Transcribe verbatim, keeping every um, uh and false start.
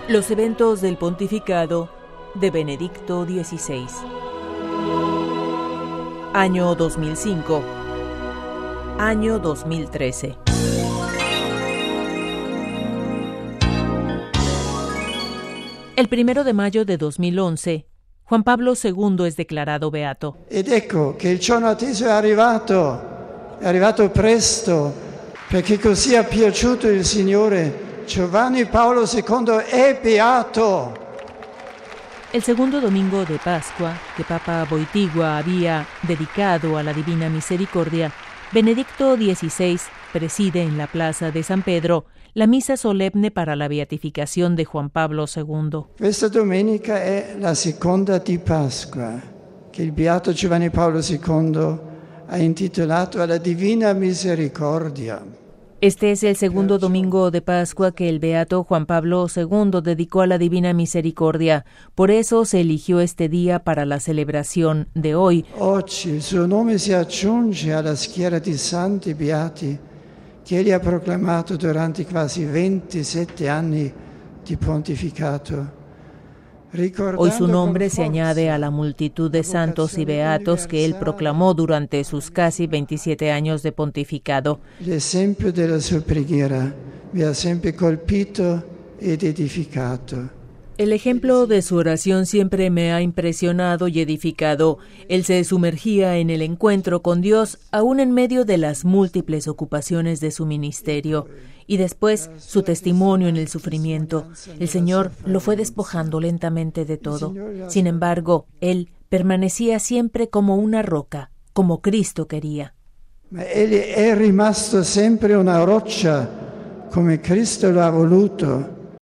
Los eventos del pontificado de Benedicto dieciséis. Año dos mil cinco. Año dos mil trece. El primero de mayo de dos mil once, Juan Pablo segundo es declarado beato. Ed ecco che il giorno atteso è arrivato, è arrivato presto, perché così ha piaciuto il Signore. Giovanni Paolo segundo è beato. El segundo domingo de Pascua, que Papa Wojtyła había dedicado a la Divina Misericordia, Benedicto dieciséis preside en la plaza de San Pedro la misa solemne para la beatificación de Juan Pablo segundo. Questa domenica è la seconda di Pasqua, che il beato Giovanni Paolo segundo ha intitolato alla Divina Misericordia. Este es el segundo domingo de Pascua que el beato Juan Pablo segundo dedicó a la Divina Misericordia. Por eso se eligió este día para la celebración de hoy. Oggi il suo nome si aggiunge alla schiera di santi beati che egli ha proclamato durante quasi ventisette anni di pontificato. Hoy su nombre se añade a la multitud de santos y beatos que él proclamó durante sus casi veintisiete años de pontificado. L'esempio della sua preghiera mi ha sempre colpito ed edificato. El ejemplo de su oración siempre me ha impresionado y edificado. Él se sumergía en el encuentro con Dios, aún en medio de las múltiples ocupaciones de su ministerio. Y después, su testimonio en el sufrimiento. El Señor lo fue despojando lentamente de todo. Sin embargo, él permanecía siempre como una roca, como Cristo quería. Ma egli è rimasto sempre una roccia, come Cristo lo ha voluto.